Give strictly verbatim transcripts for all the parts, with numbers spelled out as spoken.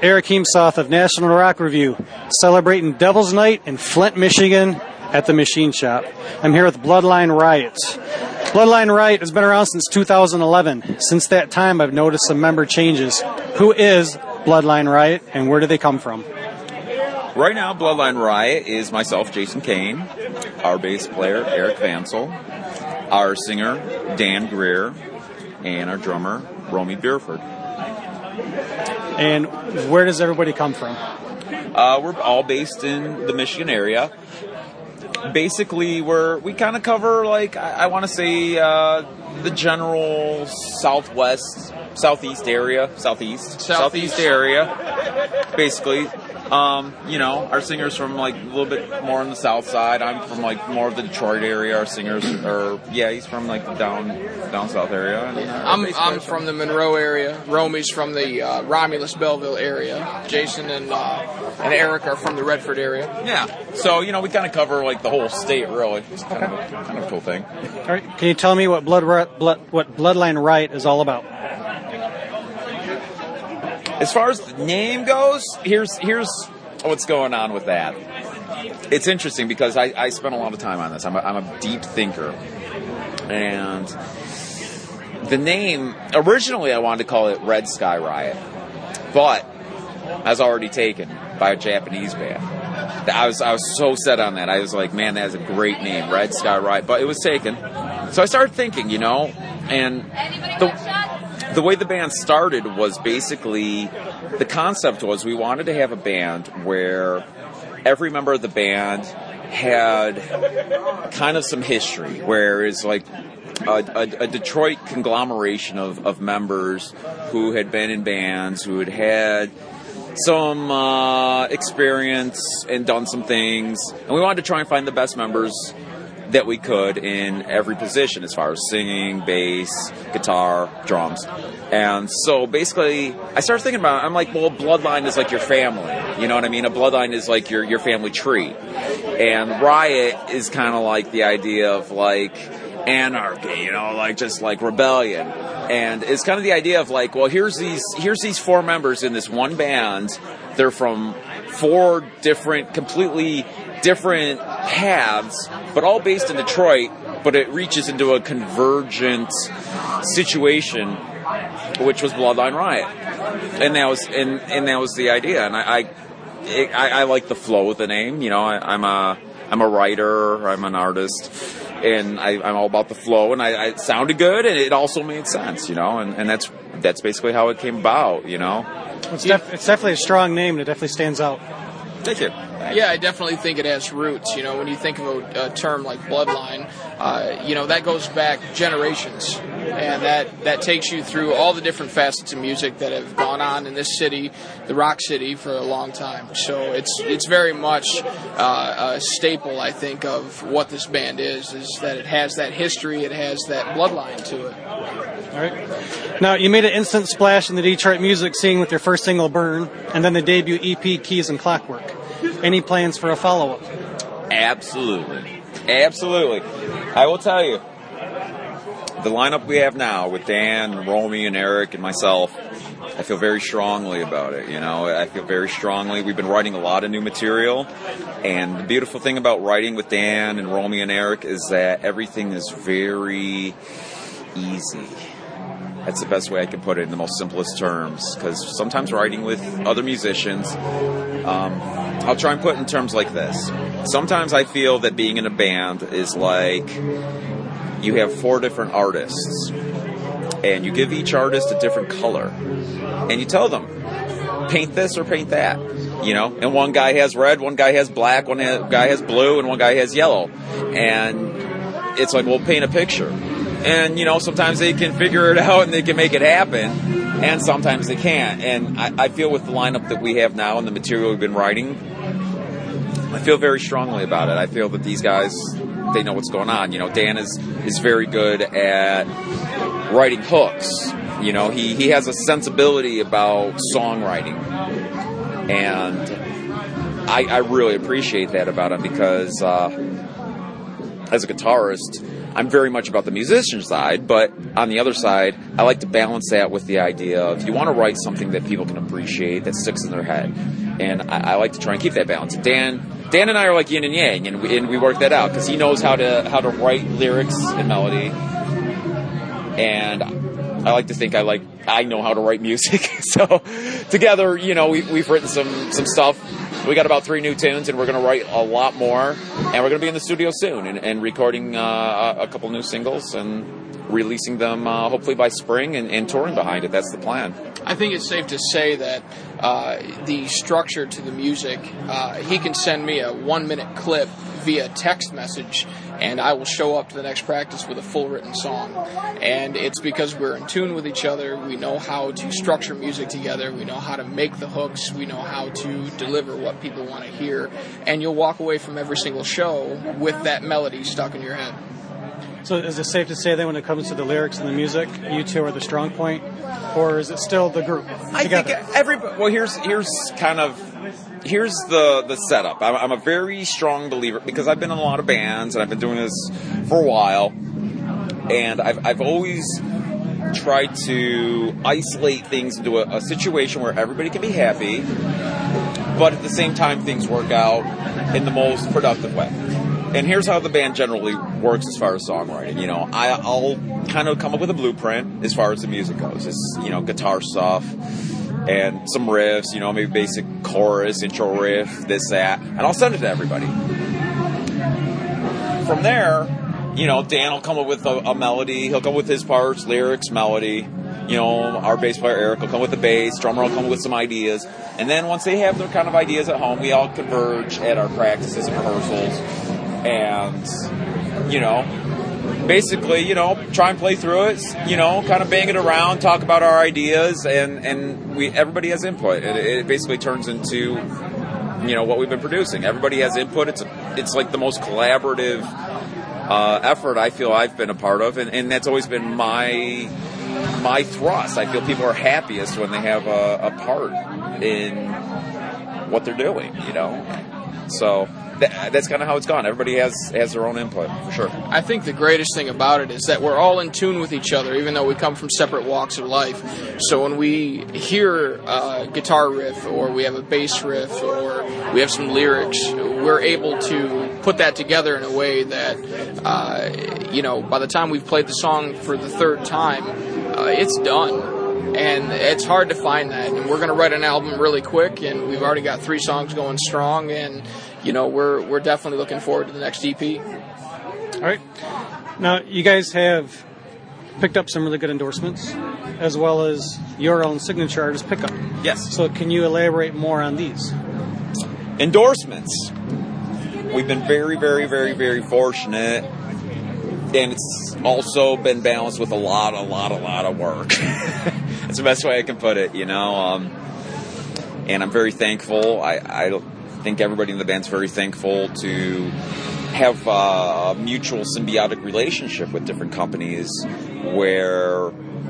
Eric Heemsoth of National Rock Review, celebrating Devil's Night in Flint, Michigan at the Machine Shop. I'm here with Bloodline Riot. Bloodline Riot has been around since two thousand eleven. Since that time, I've noticed some member changes. Who is Bloodline Riot, and where do they come from? Right now, Bloodline Riot is myself, Jason Kane, our bass player, Eric Vansel, our singer, Dan Greer, and our drummer, Romy Bierford. And where does everybody come from? Uh, we're all based in the Michigan area. Basically, we're we kind of cover, like, I, I want to say, uh, the general southwest, southeast area, southeast, southeast, southeast area, basically. Um, you know, our singer's from, like, a little bit more on the south side. I'm from, like, more of the Detroit area. Our singer's, or, yeah, he's from, like, the down down south area. And, uh, I'm I'm from the Monroe area. Romy's from the uh, Romulus-Belleville area. Jason and uh, and Eric are from the Redford area. Yeah. So, you know, we kind of cover, like, the whole state, really. It's kind, okay. of, a, kind of a cool thing. All right. Can you tell me what Blood, Blood what Bloodline Riot is all about? As far as the name goes, here's here's what's going on with that. It's interesting because I, I spent a lot of time on this. I'm a, I'm a deep thinker. And the name, originally I wanted to call it Red Sky Riot, but I was already taken by a Japanese band. I was I was so set on that. I was like, man, that is a great name, Red Sky Riot. But it was taken. So I started thinking, you know, and the... The way the band started was basically, the concept was we wanted to have a band where every member of the band had kind of some history, where it's like a, a, a Detroit conglomeration of, of members who had been in bands, who had had some uh, experience and done some things, and we wanted to try and find the best members that we could in every position as far as singing, bass, guitar, drums. And so basically, I started thinking about it. I'm like, well, bloodline is like your family. You know what I mean? A bloodline is like your, your family tree. And Riot is kind of like the idea of like anarchy, you know, like just like rebellion. And it's kind of the idea of like, well, here's these here's these four members in this one band. They're from four different, completely different paths, but all based in Detroit, but it reaches into a convergent situation, which was Bloodline Riot. And that was and, and that was the idea. And I I, it, I I like the flow of the name. You know, I, I'm a I'm a writer, I'm an artist, and I, I'm all about the flow, and I, I, it sounded good, and it also made sense, you know, and, and that's that's basically how it came about, you know. It's, def- it's definitely a strong name, and it definitely stands out. Thank you. Yeah, I definitely think it has roots. You know, when you think of a, a term like bloodline, uh, you know, that goes back generations. And that, that takes you through all the different facets of music that have gone on in this city, the Rock City, for a long time. So it's it's very much uh, a staple, I think, of what this band is, is that it has that history, it has that bloodline to it. All right. Now, you made an instant splash in the Detroit music scene with your first single, Burn, and then the debut E P, Keys and Clockwork. Any plans for a follow-up? Absolutely. Absolutely. I will tell you, the lineup we have now with Dan and Romy and Eric and myself, I feel very strongly about it, you know. I feel very strongly. We've been writing a lot of new material, and the beautiful thing about writing with Dan and Romy and Eric is that everything is very easy. That's the best way I can put it in the most simplest terms, because sometimes writing with other musicians, um, I'll try and put it in terms like this. Sometimes I feel that being in a band is like you have four different artists, and you give each artist a different color, and you tell them, paint this or paint that, you know, and one guy has red, one guy has black, one guy has blue, and one guy has yellow, and it's like, well, paint a picture. And, you know, sometimes they can figure it out and they can make it happen, and sometimes they can't. And I, I feel with the lineup that we have now and the material we've been writing, I feel very strongly about it. I feel that these guys, they know what's going on. You know, Dan is, is very good at writing hooks. You know, he, he has a sensibility about songwriting. And I, I really appreciate that about him, because uh, as a guitarist, I'm very much about the musician side, but on the other side, I like to balance that with the idea of you want to write something that people can appreciate, that sticks in their head. And I, I like to try and keep that balance. Dan Dan and I are like yin and yang, and we, and we work that out because he knows how to how to write lyrics and melody, and I like to think I like I know how to write music. So together, you know, we, we've written some some stuff. We got about three new tunes, and we're going to write a lot more. And we're going to be in the studio soon and, and recording uh, a couple new singles and releasing them uh, hopefully by spring and, and touring behind it. That's the plan. I think it's safe to say that uh, the structure to the music, uh, he can send me a one-minute clip via text message, and I will show up to the next practice with a full written song. And it's because we're in tune with each other. We know how to structure music together. We know how to make the hooks. We know how to deliver what people want to hear. And you'll walk away from every single show with that melody stuck in your head. So is it safe to say that when it comes to the lyrics and the music, you two are the strong point? Or is it still the group I together? think everybody... Well, here's here's kind of... Here's the, the setup. I'm, I'm a very strong believer, because I've been in a lot of bands, and I've been doing this for a while, and I've, I've always tried to isolate things into a, a situation where everybody can be happy, but at the same time things work out in the most productive way. And here's how the band generally works as far as songwriting. You know, I, I'll kind of come up with a blueprint as far as the music goes. It's, you know, guitar stuff and some riffs, you know, maybe basic chorus, intro riff, this, that, and I'll send it to everybody. From there, you know, Dan will come up with a, a melody. He'll come with his parts, lyrics, melody. You know, our bass player Eric will come with the bass. Drummer will come with some ideas. And then once they have their kind of ideas at home, we all converge at our practices and rehearsals. And, you know, basically, you know, try and play through it, you know, kind of bang it around, talk about our ideas, and, and we everybody has input. And it basically turns into, you know, what we've been producing. Everybody has input. It's a, it's like the most collaborative uh, effort I feel I've been a part of, and, and that's always been my my thrust. I feel people are happiest when they have a, a part in what they're doing, you know. So that, that's kind of how it's gone. Everybody has, has their own input, for sure. I think the greatest thing about it is that we're all in tune with each other, even though we come from separate walks of life. So when we hear a guitar riff, or we have a bass riff, or we have some lyrics, we're able to put that together in a way that, uh, you know, by the time we've played the song for the third time, uh, it's done. And it's hard to find that. And we're going to write an album really quick, and we've already got three songs going strong, and, you know, we're we're definitely looking forward to the next E P. All right. Now, you guys have picked up some really good endorsements, as well as your own signature artist pickup. Yes. So can you elaborate more on these? Endorsements. We've been very, very, very, very fortunate, and it's also been balanced with a lot, a lot, a lot of work. That's the best way I can put it, you know. Um, and I'm very thankful. I, I think everybody in the band's very thankful to have a mutual symbiotic relationship with different companies where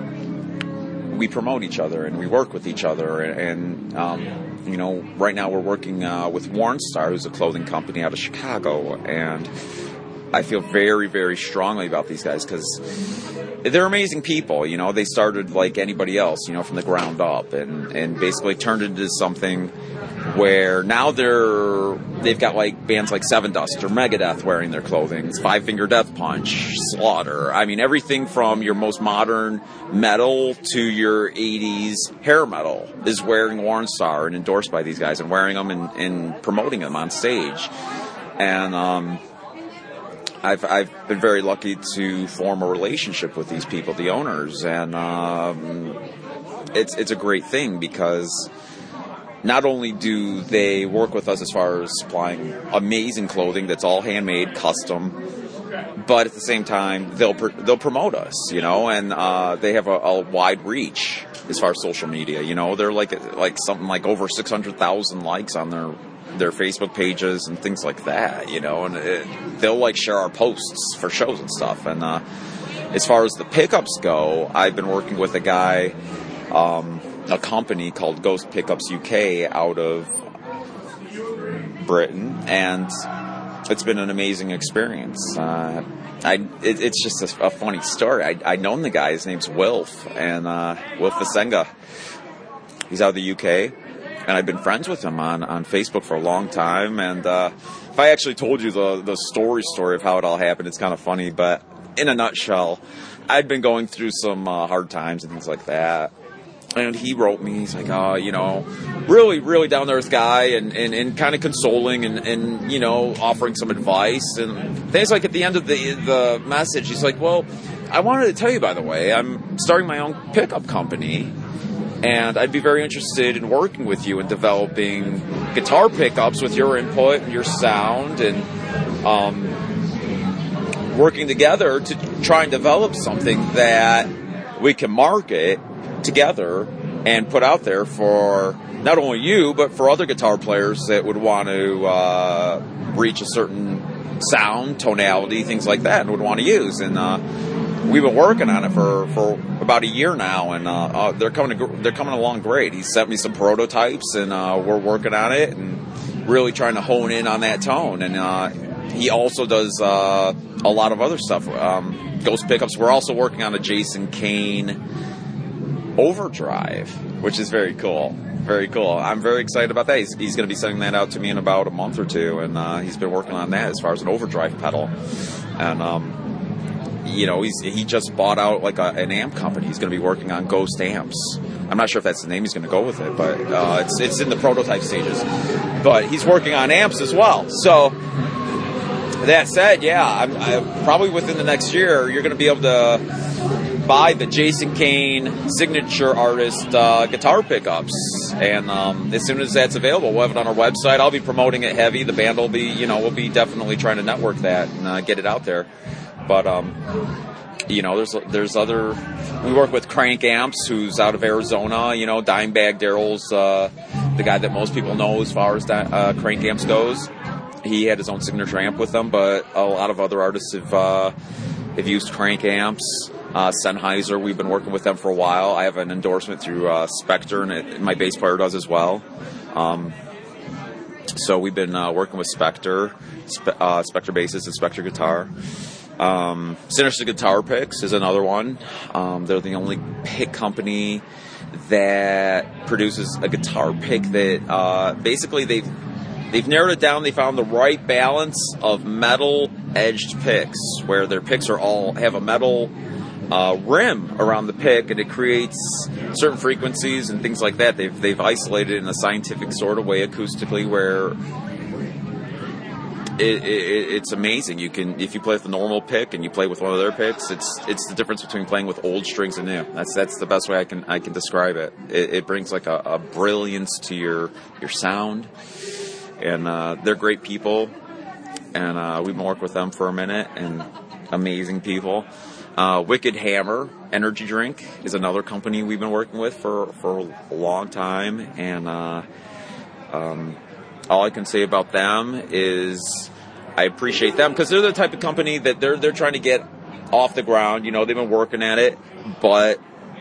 we promote each other and we work with each other. And, um, you know, right now we're working uh, with Warnstar, who's a clothing company out of Chicago, and I feel very, very strongly about these guys because they're amazing people. You know, they started like anybody else, you know, from the ground up, and, and basically turned into something where now they're they've got like bands like Seven Dust or Megadeth wearing their clothing, Five Finger Death Punch, Slaughter. I mean, everything from your most modern metal to your eighties hair metal is wearing Warnstar and endorsed by these guys and wearing them and, and promoting them on stage. And um I've I've been very lucky to form a relationship with these people, the owners, and um, it's it's a great thing because not only do they work with us as far as supplying amazing clothing that's all handmade, custom, but at the same time they'll pr- they'll promote us, you know, and uh, they have a, a wide reach as far as social media. You know, they're like like something like over six hundred thousand likes on their. their Facebook pages and things like that, you know, and it, they'll like share our posts for shows and stuff. And uh, as far as the pickups go, I've been working with a guy, um, a company called Ghost Pickups U K out of Britain, and it's been an amazing experience. Uh, I it, it's just a, a funny story. I I known the guy. His name's Wilf, and uh, Wilf Vasenga. He's out of the U K, and I've been friends with him on, on Facebook for a long time. And uh, if I actually told you the the story story of how it all happened, it's kind of funny. But in a nutshell, I'd been going through some uh, hard times and things like that. And he wrote me, he's like, oh, you know, really, really down-to-earth guy, and, and, and kind of consoling and, and, you know, offering some advice. And things like at the end of the the message, he's like, well, I wanted to tell you, by the way, I'm starting my own pickup company, and I'd be very interested in working with you in developing guitar pickups with your input and your sound, and um, working together to try and develop something that we can market together and put out there for not only you, but for other guitar players that would want to uh, reach a certain sound, tonality, things like that, and would want to use. And uh, we've been working on it for, for about a year now, and uh, uh, they're coming to, they're coming along great. He sent me some prototypes, and uh, we're working on it and really trying to hone in on that tone. And uh, he also does uh, a lot of other stuff. Um, Ghost Pickups. We're also working on a Jason Kane Overdrive, which is very cool. Very cool. I'm very excited about that. He's, he's going to be sending that out to me in about a month or two, and uh, he's been working on that as far as an overdrive pedal. And, um, you know, he's he just bought out like a, an amp company. He's going to be working on Ghost Amps. I'm not sure if that's the name he's going to go with it, but uh, it's it's in the prototype stages. But he's working on amps as well. So that said, yeah, I'm, I'm probably within the next year, you're going to be able to buy the Jason Kane signature artist uh, guitar pickups, and um, as soon as that's available, we'll have it on our website. I'll be promoting it heavy. The band will be, you know, we'll be definitely trying to network that and uh, get it out there. But um, you know, there's there's other. We work with Crank Amps, who's out of Arizona. You know, Dimebag Darrell's uh, the guy that most people know as far as that, uh, Crank Amps goes. He had his own signature amp with them, but a lot of other artists have uh, have used Crank Amps. Uh, Sennheiser, we've been working with them for a while. I have an endorsement through uh, Spectre, and it, my bass player does as well. Um, so we've been uh, working with Spectre, Spe- uh, Spectre basses and Spectre guitar. Um, Sinister Guitar Picks is another one. Um, they're the only pick company that produces a guitar pick that uh, basically they've They've narrowed it down. They found the right balance of metal-edged picks, where their picks are all have a metal uh, rim around the pick, and it creates certain frequencies and things like that. They've they've isolated it in a scientific sort of way, acoustically, where it, it, it's amazing. You can, if you play with a normal pick and you play with one of their picks, it's it's the difference between playing with old strings and new. That's that's the best way I can I can describe it. It, it brings like a, a brilliance to your your sound. And uh, they're great people, and uh, we've been working with them for a minute, and amazing people. Uh, Wicked Hammer Energy Drink is another company we've been working with for, for a long time, and uh, um, all I can say about them is I appreciate them, because they're the type of company that they're they're trying to get off the ground. You know, they've been working at it, but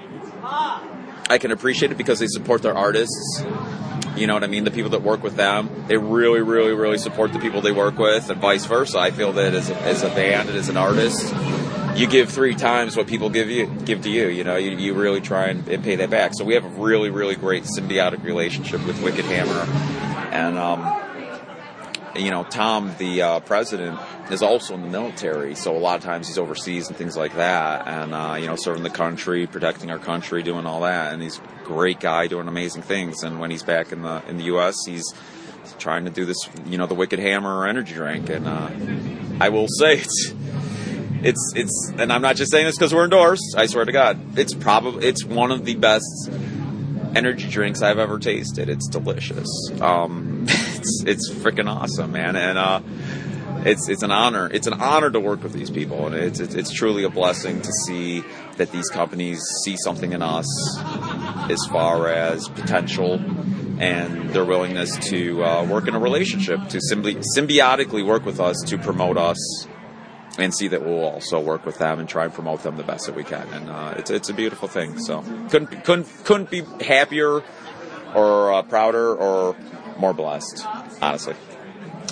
I can appreciate it because they support their artists. You know what I mean? The people that work with them, they really, really, really support the people they work with, and vice versa. I feel that as a, as a band and as an artist, you give three times what people give you give to you. You know, you, you really try and, and pay that back. So we have a really, really great symbiotic relationship with Wicked Hammer, and um, you know, Tom, the uh, president, is also in the military, so a lot of times he's overseas and things like that, and uh, you know, serving the country, protecting our country, doing all that, and he's a great guy doing amazing things. And when he's back in the in the U S, he's trying to do this, you know, the Wicked Hammer energy drink, and uh, I will say it's it's it's, and I'm not just saying this because we're endorsed. I swear to God, it's probably it's one of the best energy drinks I've ever tasted. It's delicious. Um, it's it's freaking awesome, man, and uh, it's it's an honor. It's an honor to work with these people, and it's, it's it's truly a blessing to see that these companies see something in us as far as potential and their willingness to uh, work in a relationship, to symbi- symbiotically work with us to promote us, and see that we'll also work with them and try and promote them the best that we can. And uh, it's it's a beautiful thing. So couldn't couldn't couldn't be happier or uh, prouder or more blessed, honestly.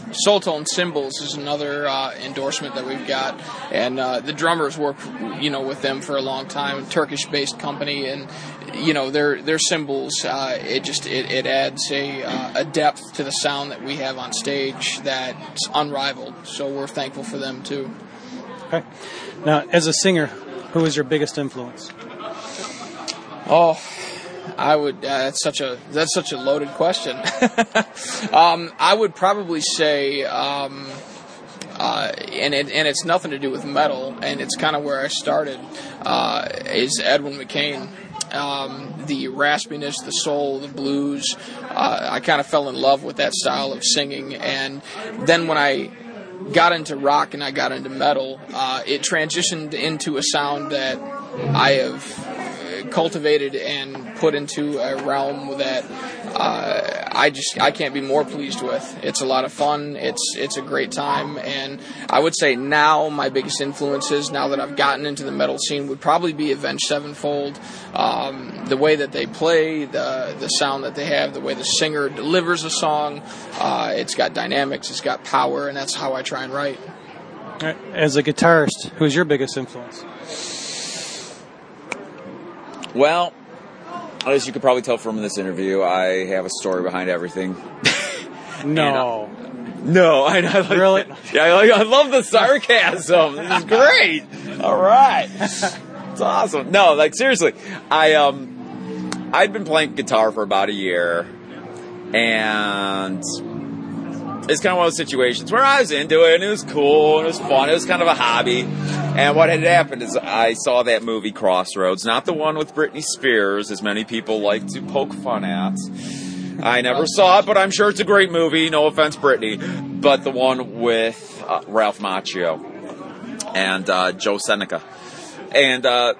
Soul Tone Cymbals is another uh, endorsement that we've got, and uh, the drummers work, you know, with them for a long time. Turkish-based company, and you know, their their cymbals. Uh, it just it, it adds a uh, a depth to the sound that we have on stage that's unrivaled. So we're thankful for them too. Okay. Now, as a singer, who is your biggest influence? Oh. I would. Uh, that's such a that's such a loaded question. um, I would probably say, um, uh, and it, and it's nothing to do with metal, and it's kind of where I started. Uh, is Edwin McCain. Um, the raspiness, the soul, the blues. Uh, I kind of fell in love with that style of singing, and then when I got into rock and I got into metal, uh, it transitioned into a sound that I have cultivated and put into a realm that uh, I just I can't be more pleased with. It's a lot of fun. It's it's a great time, and I would say now my biggest influences, now that I've gotten into the metal scene, would probably be Avenged Sevenfold. Um, the way that they play, the the sound that they have, the way the singer delivers a song, uh, it's got dynamics, it's got power, and that's how I try and write. As a guitarist, who's your biggest influence? Well, as you could probably tell from this interview, I have a story behind everything. No. and, uh, no, I, I like Really? That. Yeah, I, like, I love the sarcasm. This is great. All right. It's awesome. No, like, seriously, I, um, I'd been playing guitar for about a year, and it's kind of one of those situations where I was into it, and it was cool, and it was fun. It was kind of a hobby. And what had happened is I saw that movie Crossroads, not the one with Britney Spears, as many people like to poke fun at. I never saw it, but I'm sure it's a great movie. No offense, Britney. But the one with uh, Ralph Macchio and uh, Joe Seneca. And uh,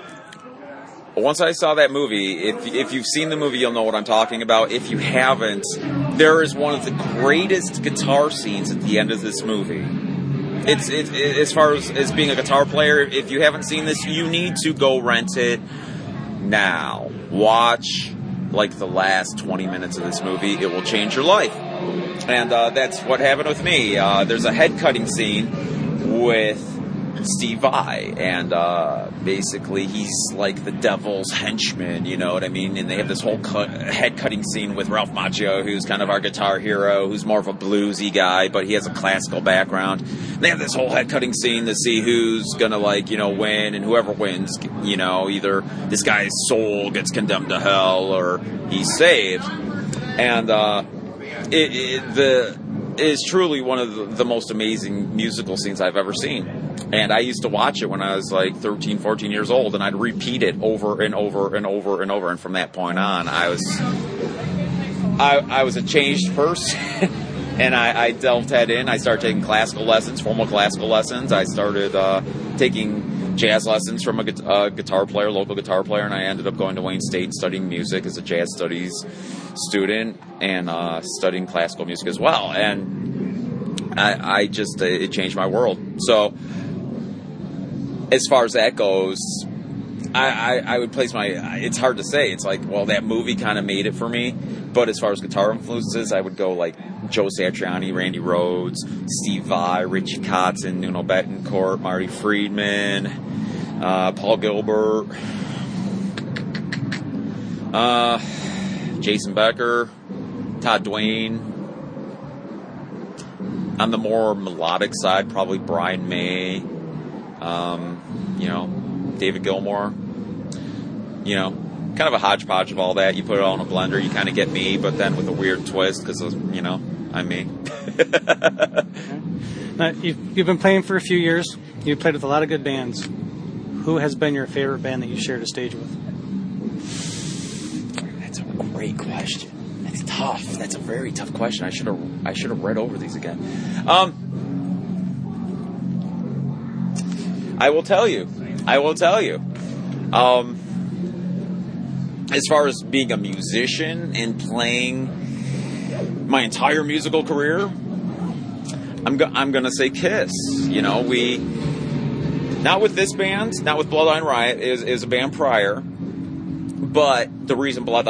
once I saw that movie, if, if you've seen the movie, you'll know what I'm talking about. If you haven't, there is one of the greatest guitar scenes at the end of this movie. It's it, it, as far as, as being a guitar player, if you haven't seen this, you need to go rent it now. Watch like the last twenty minutes of this movie. It will change your life. And uh, that's what happened with me. Uh, there's a head cutting scene with Steve Vai, and uh, basically he's like the devil's henchman, you know what I mean? And they have this whole cut, head-cutting scene with Ralph Macchio, who's kind of our guitar hero, who's more of a bluesy guy, but he has a classical background. And they have this whole head-cutting scene to see who's gonna, like, you know, win, and whoever wins, you know, either this guy's soul gets condemned to hell or he's saved. And uh, it, it, the it is truly one of the, the most amazing musical scenes I've ever seen. And I used to watch it when I was like thirteen, fourteen years old, and I'd repeat it over and over and over and over. And from that point on, I was I, I was a changed person, and I, I delved head in. I started taking classical lessons, formal classical lessons. I started uh, taking jazz lessons from a gu- uh, guitar player, local guitar player, and I ended up going to Wayne State studying music as a jazz studies student and uh, studying classical music as well. And I, I just, it changed my world. So as far as that goes, I, I, I would place my, it's hard to say. It's like, well, that movie kind of made it for me. But as far as guitar influences, I would go like Joe Satriani, Randy Rhoads, Steve Vai, Richie Kotzen, Nuno Bettencourt, Marty Friedman, uh, Paul Gilbert, uh, Jason Becker, Todd Duane. On the more melodic side, probably Brian May, um, you know, David Gilmour, you know, kind of a hodgepodge of all that. You put it all in a blender, you kind of get me, but then with a weird twist because, you know, I'm me. Now, you've, you've been playing for a few years. You've played with a lot of good bands. Who has been your favorite band that you shared a stage with? That's a great question. That's tough. That's a very tough question. I should have I should have read over these again. Um, I will tell you. I will tell you. Um, as far as being a musician and playing my entire musical career, I'm go- I'm gonna say Kiss. You know, we not with this band, not with Bloodline Riot, is is a band prior, but the reason Bloodline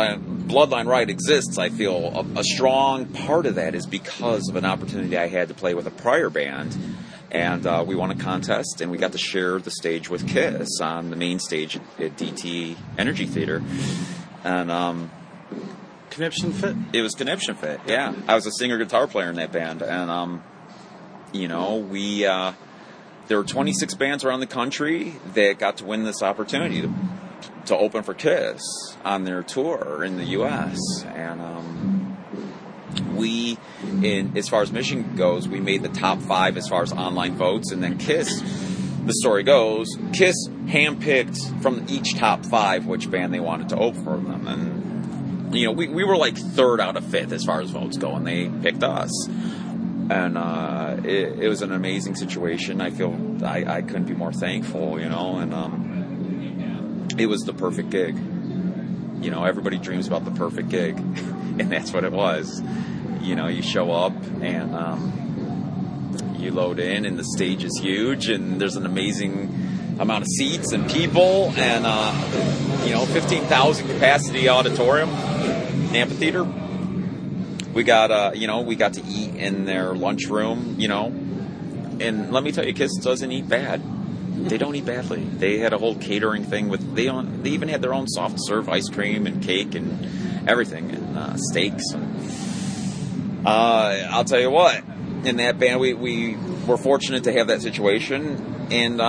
Bloodline Riot exists, I feel a, a strong part of that is because of an opportunity I had to play with a prior band. And uh, we won a contest, and we got to share the stage with Kiss on the main stage at, at D T Energy Theater. And um, Conniption Fit? It was Conniption Fit, yeah. I was a singer-guitar player in that band. And, um, you know, we uh, there were twenty-six bands around the country that got to win this opportunity to, to open for Kiss on their tour in the U S And um, we, in as far as Michigan goes, we made the top five as far as online votes. And then Kiss, the story goes, Kiss handpicked from each top five which band they wanted to open for them. And, you know, we, we were like third out of fifth as far as votes go, and they picked us. And uh, it, it was an amazing situation. I feel I, I couldn't be more thankful, you know, and um, it was the perfect gig. You know, everybody dreams about the perfect gig, and that's what it was. You know, you show up and um, you load in, and the stage is huge, and there's an amazing amount of seats and people, and, uh, you know, fifteen thousand capacity auditorium, amphitheater. We got, uh, you know, we got to eat in their lunchroom, you know, and let me tell you, Kiss doesn't eat bad. They don't eat badly. They had a whole catering thing with, they on, they even had their own soft serve ice cream and cake and everything, and uh, steaks. And, uh, I'll tell you what, in that band, we, we were fortunate to have that situation, and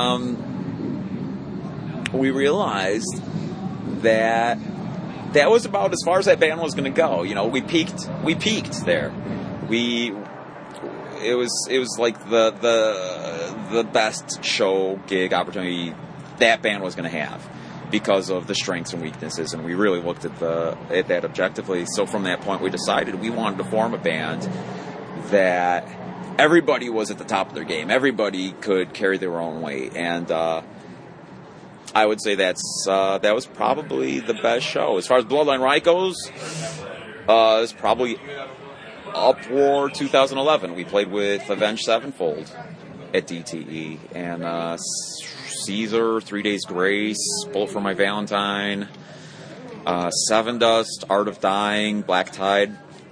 um, we realized that that was about as far as that band was going to go. You know, we peaked. We peaked there. We. It was. It was like the the the best show gig opportunity that band was going to have because of the strengths and weaknesses, and we really looked at the at that objectively. So from that point, we decided we wanted to form a band that everybody was at the top of their game. Everybody could carry their own weight, and. Uh, I would say that's uh, that was probably the best show. As far as Bloodline Riot goes, uh, it's probably Up War two thousand eleven. We played with Avenged Sevenfold at D T E, and uh, Caesar, Three Days Grace, Bullet for My Valentine, uh, Seven Dust, Art of Dying, Black Tide.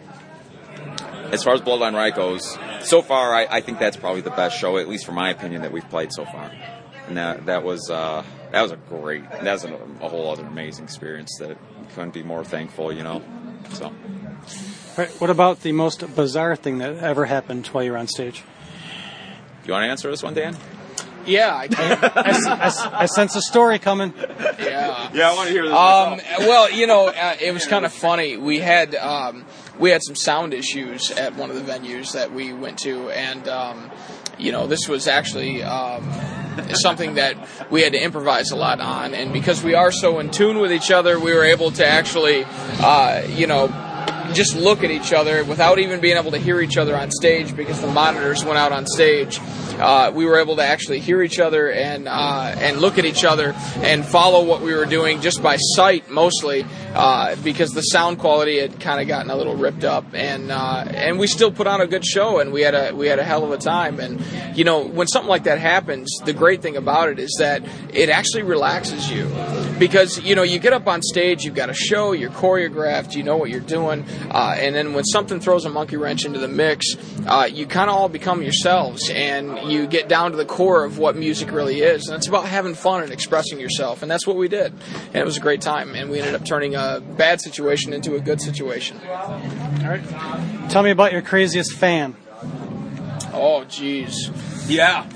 As far as Bloodline Riot goes, so far I, I think that's probably the best show, at least for my opinion, that we've played so far. And that that was uh, that was a great, that was a, a whole other amazing experience that couldn't be more thankful, you know. So, all right, what about the most bizarre thing that ever happened while you were on stage? You want to answer this one, Dan? Yeah, I can. I, I, I sense a story coming. Yeah, yeah, I want to hear this. Um, well, you know, uh, it was kind of funny. We had um, we had some sound issues at one of the venues that we went to, and um, you know, this was actually. Um, something that we had to improvise a lot on, and because we are so in tune with each other, we were able to actually, uh, you know, just look at each other without even being able to hear each other on stage because the monitors went out on stage. Uh, we were able to actually hear each other and uh, and look at each other and follow what we were doing just by sight mostly uh, because the sound quality had kind of gotten a little ripped up, and uh, and we still put on a good show, and we had a we had a hell of a time. And you know, when something like that happens, the great thing about it is that it actually relaxes you because you know you get up on stage, you've got a show, you're choreographed, you know what you're doing, uh, and then when something throws a monkey wrench into the mix, uh, you kind of all become yourselves, and you get down to the core of what music really is, and it's about having fun and expressing yourself, and that's what we did, and it was a great time, and we ended up turning a bad situation into a good situation. All right, tell me about your craziest fan. Oh, geez. Yeah.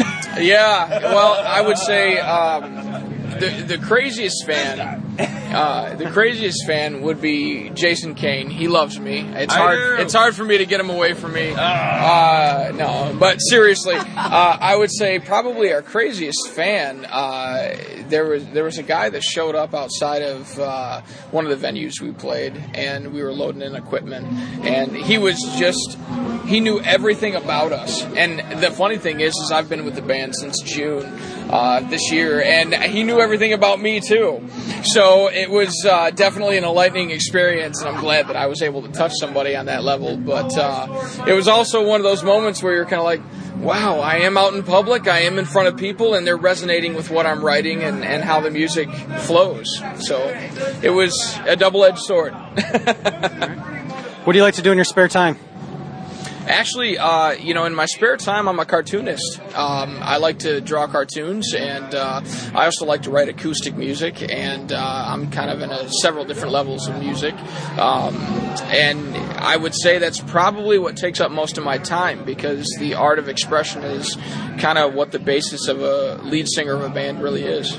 Yeah, well, I would say um, the the craziest fan, uh, the craziest fan would be Jason Kane. He loves me. It's I hard. do. It's hard for me to get him away from me. Uh, no, but seriously, uh, I would say probably our craziest fan. Uh, there was there was a guy that showed up outside of uh, one of the venues we played, and we were loading in equipment, and he was just. He knew everything about us, and the funny thing is, is I've been with the band since June uh, this year, and he knew everything about me too. So it was uh, definitely an enlightening experience, and I'm glad that I was able to touch somebody on that level. But uh, it was also one of those moments where you're kind of like, wow, I am out in public, I am in front of people, and they're resonating with what I'm writing and, and how the music flows. So it was a double-edged sword. What do you like to do in your spare time? Actually, uh, you know, in my spare time, I'm a cartoonist. Um, I like to draw cartoons, and uh, I also like to write acoustic music, and uh, I'm kind of in a, several different levels of music. Um, and I would say that's probably what takes up most of my time, because the art of expression is kind of what the basis of a lead singer of a band really is.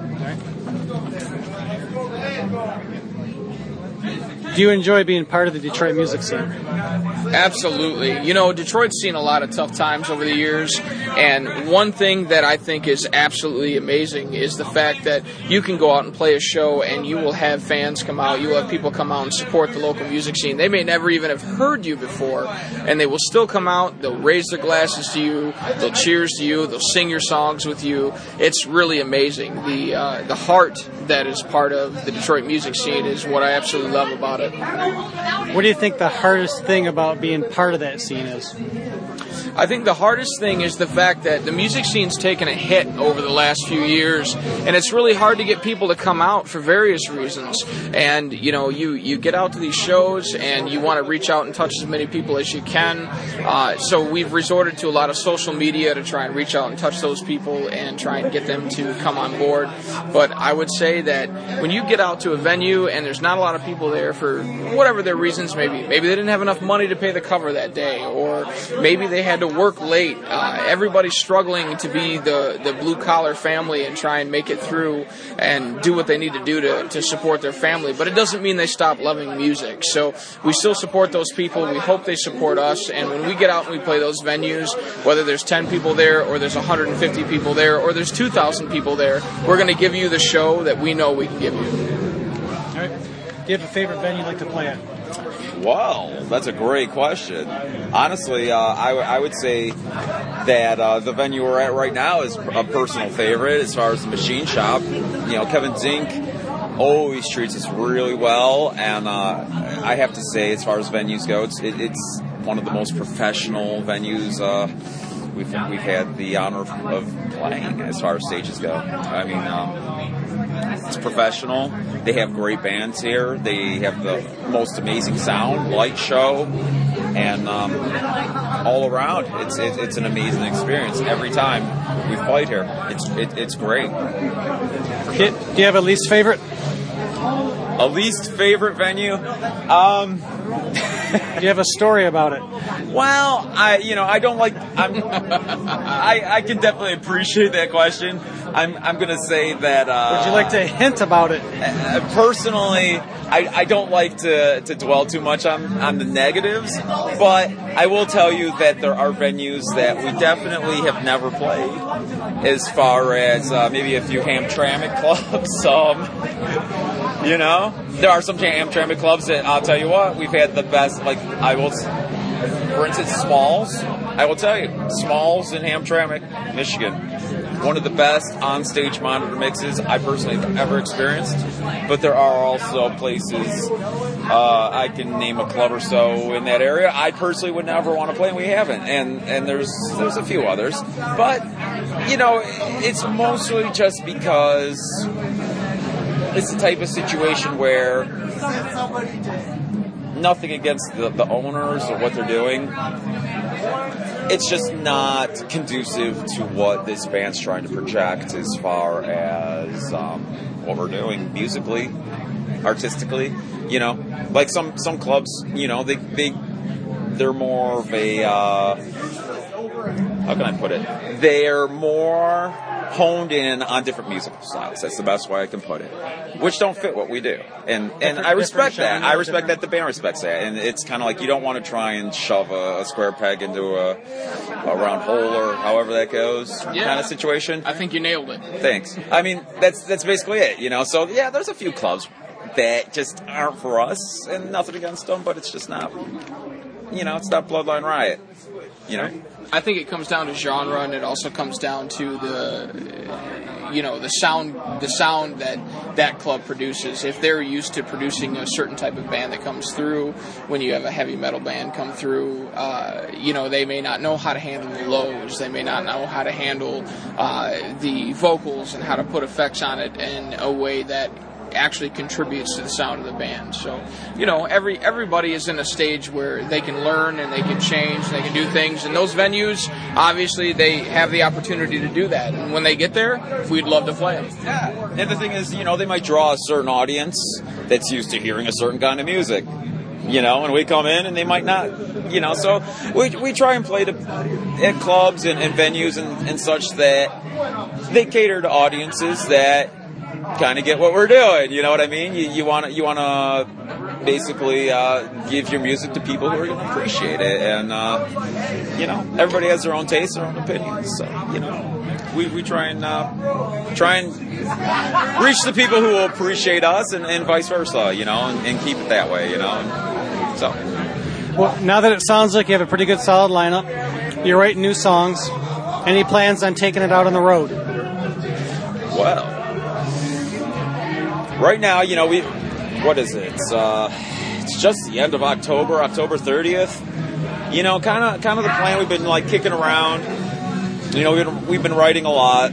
Do you enjoy being part of the Detroit music scene? Absolutely. You know, Detroit's seen a lot of tough times over the years, and one thing that I think is absolutely amazing is the fact that you can go out and play a show and you will have fans come out, you will have people come out and support the local music scene. They may never even have heard you before, and they will still come out, they'll raise their glasses to you, they'll cheers to you, they'll sing your songs with you. It's really amazing. The, uh, the heart that is part of the Detroit music scene is what I absolutely love about it. What do you think the hardest thing about being part of that scene is? I think the hardest thing is the fact that the music scene's taken a hit over the last few years, and it's really hard to get people to come out for various reasons. And, you know, you, you get out to these shows, and you want to reach out and touch as many people as you can. Uh, so we've resorted to a lot of social media to try and reach out and touch those people and try and get them to come on board. But I would say that when you get out to a venue and there's not a lot of people there for whatever their reasons may be, maybe they didn't have enough money to pay the cover that day, or maybe they had to work late. Uh, everybody's struggling to be the, the blue-collar family and try and make it through and do what they need to do to, to support their family. But it doesn't mean they stop loving music. So we still support those people. We hope they support us. And when we get out and we play those venues, whether there's ten people there or there's one hundred fifty people there or there's two thousand people there, we're going to give you the show that we know we can give you. All right. Do you have a favorite venue you'd like to play at? Well, that's a great question. Honestly, uh, I, w- I would say that uh, the venue we're at right now is a personal favorite as far as the Machine Shop. You know, Kevin Zink always treats us really well, and uh, I have to say, as far as venues go, it's, it, it's one of the most professional venues uh, we've we've had the honor of, of playing as far as stages go. I mean, um, it's professional. They have great bands here. They have the most amazing sound, light show, and um, all around, it's it, it's an amazing experience every time we've played here. It's it, it's great. Do you, do you have a least favorite? A least favorite venue? Um, Do you have a story about it? Well, I you know I don't like. I'm, I I can definitely appreciate that question. I'm I'm gonna say that. Uh, Would you like to hint about it? Uh, personally, I, I don't like to, to dwell too much on, on the negatives, but I will tell you that there are venues that we definitely have never played. As far as uh, maybe a few Hamtramck clubs, um, you know, there are some Hamtramck clubs that I'll tell you what we've had the best. Like I will, for instance, Smalls. I will tell you, Smalls in Hamtramck, Michigan. One of the best on-stage monitor mixes I personally have ever experienced. But there are also places, uh, I can name a club or so in that area, I personally would never want to play, and we haven't. And and there's there's a few others. But, you know, it's mostly just because it's the type of situation where nothing against the, the owners or what they're doing. It's just not conducive to what this band's trying to project as far as um, what we're doing musically, artistically. You know, like some, some clubs, you know, they they they're more of a uh, how can I put it? They're more honed in on different musical styles. That's the best way I can put it. Which don't fit what we do. And and I respect that. I respect that the band respects that. And it's kind of like you don't want to try and shove a, a square peg into a, a round hole or however that goes yeah, kind of situation. I think you nailed it. Thanks. I mean, that's that's basically it, you know. So, yeah, there's a few clubs that just aren't for us, and nothing against them, but it's just not, you know, it's not Bloodline Riot, you know. I think it comes down to genre, and it also comes down to the, you know, the sound the sound that that club produces. If they're used to producing a certain type of band that comes through, when you have a heavy metal band come through, uh, you know, they may not know how to handle the lows. They may not know how to handle uh, the vocals and how to put effects on it in a way that actually contributes to the sound of the band. So, you know, every everybody is in a stage where they can learn and they can change and they can do things. And those venues, obviously, they have the opportunity to do that. And when they get there, we'd love to play them. Yeah. And the thing is, you know, they might draw a certain audience that's used to hearing a certain kind of music. You know, and we come in and they might not, you know, so we we try and play to, at clubs and, and venues and, and such that they cater to audiences that kind of get what we're doing. You know what I mean? You you want to you want to basically uh, give your music to people who are going to appreciate it, and uh, you know, everybody has their own tastes, their own opinions. So you know, we we try and uh, try and reach the people who will appreciate us, and, and vice versa. You know, and, and keep it that way. You know, and so. Well, now that it sounds like you have a pretty good solid lineup, you're writing new songs. Any plans on taking it out on the road? Well. Right now, you know, we, what is it? It's, uh, it's just the end of October, October thirtieth. You know, kind of, kind of the plan. We've been like kicking around. You know, we've been, we've been writing a lot,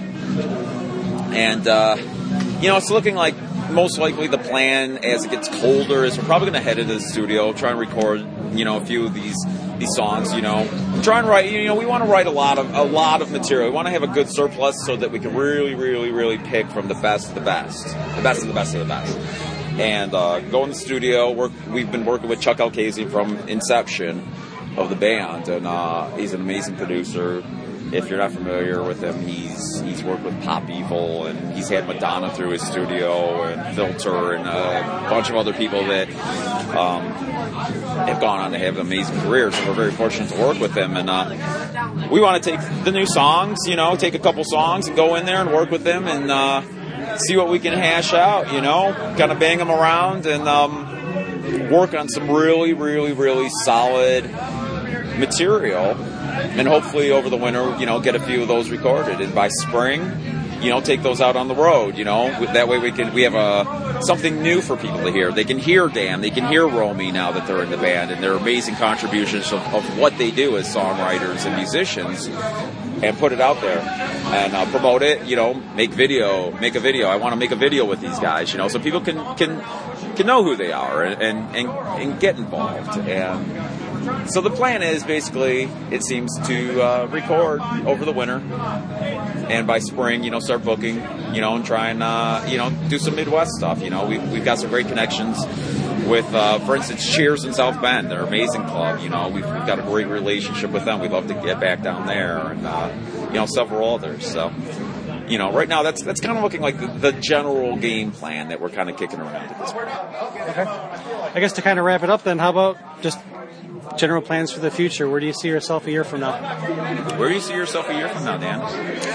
and uh, you know, it's looking like most likely the plan as it gets colder is we're probably going to head into the studio, try and record, you know, a few of these these songs. You know, try and write. You know, we want to write a lot of a lot of material. We want to have a good surplus so that we can really, really, really pick from the best of the best, the best of the best of the best, and uh, go in the studio. Work. We've been working with Chuck Alcasey from inception of the band, and uh, he's an amazing producer. If you're not familiar with him, he's he's worked with Pop Evil, and he's had Madonna through his studio, and Filter, and a bunch of other people that um, have gone on to have amazing careers. And we're very fortunate to work with him. And uh, we want to take the new songs, you know, take a couple songs and go in there and work with them and uh, see what we can hash out, you know, kind of bang them around and um, work on some really, really, really solid material. And hopefully over the winter, you know, get a few of those recorded. And by spring, you know, take those out on the road, you know. That way we can we have a something new for people to hear. They can hear Dan, they can hear Romy now that they're in the band, and their amazing contributions of, of what they do as songwriters and musicians, and put it out there and uh, promote it, you know, make video, make a video. I want to make a video with these guys, you know, so people can can, can know who they are and, and, and, and get involved. And so the plan is basically, it seems, to uh, record over the winter, and by spring, you know, start booking, you know, and try and, uh, you know, do some Midwest stuff. You know, we, we've got some great connections with, uh, for instance, Cheers in South Bend. They're an amazing club. You know, we've, we've got a great relationship with them. We'd love to get back down there, and, uh, you know, several others. So, you know, right now that's that's kind of looking like the, the general game plan that we're kind of kicking around at this point. Okay. I guess to kind of wrap it up then, how about just general plans for the future? Where do you see yourself a year from now? Where do you see yourself a year from now, Dan?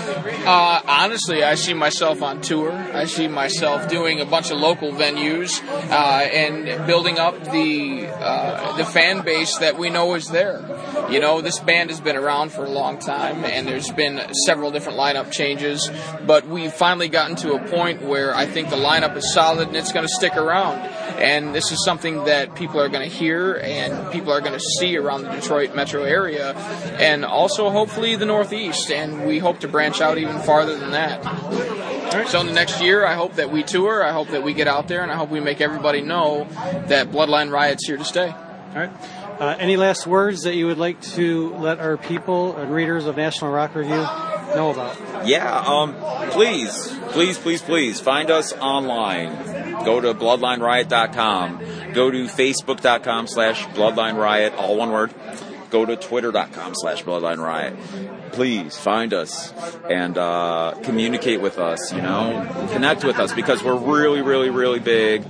Uh, honestly, I see myself on tour. I see myself doing a bunch of local venues uh, and building up the uh, the fan base that we know is there. You know, this band has been around for a long time, and there's been several different lineup changes, but we've finally gotten to a point where I think the lineup is solid and it's going to stick around. And this is something that people are going to hear and people are going to see around the Detroit metro area, and also hopefully the Northeast, and we hope to branch out even farther than that. Right. So in the next year, I hope that we tour, I hope that we get out there, and I hope we make everybody know that Bloodline Riot's here to stay. All right. Uh, any last words that you would like to let our people and readers of National Rock Review know about? Yeah, um, please, please, please, please, find us online. Go to bloodline riot dot com. Go to facebook dot com slash bloodline riot, all one word. Go to twitter dot com slash bloodline riot. Please find us and uh, communicate with us, you know, connect with us, because we're really, really, really big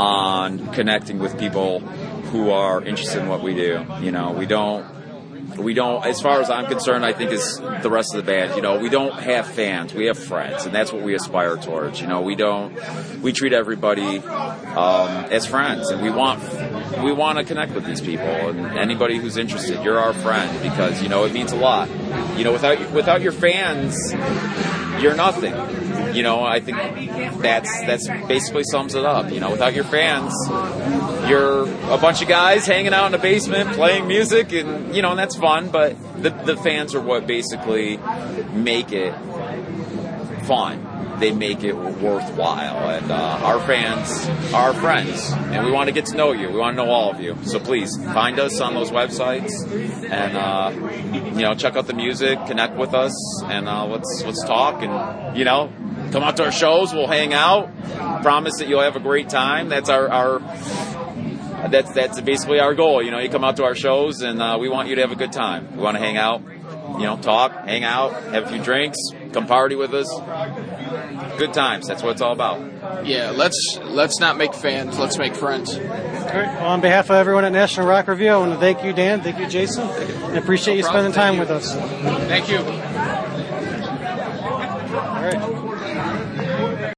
on connecting with people who are interested in what we do. You know, we don't, we don't, as far as I'm concerned, I think is the rest of the band, you know, we don't have fans, we have friends, and that's what we aspire towards. You know, we don't, we treat everybody um, as friends, and we want, we want to connect with these people, and anybody who's interested, you're our friend, because, you know, it means a lot. You know, without, without your fans, you're nothing. you know, I think that's that's basically sums it up. You know, without your fans, you're a bunch of guys hanging out in the basement playing music, and you know, and that's fun. But the the fans are what basically make it fun. They make it worthwhile, and uh, our fans are our friends, and we want to get to know you. We want to know all of you. So please find us on those websites, and uh, you know, check out the music, connect with us, and uh, let's let's talk, and you know, come out to our shows. We'll hang out. Promise that you'll have a great time. That's our our that's that's basically our goal. You know, you come out to our shows, and uh, we want you to have a good time. We want to hang out, you know, talk, hang out, have a few drinks, come party with us. Good times. That's what it's all about. Yeah, let's let's not make fans. Let's make friends. All right. Well, on behalf of everyone at National Rock Review, I want to thank you, Dan. Thank you, Jason. I appreciate No you problem. spending time Thank with us. Thank you. All right.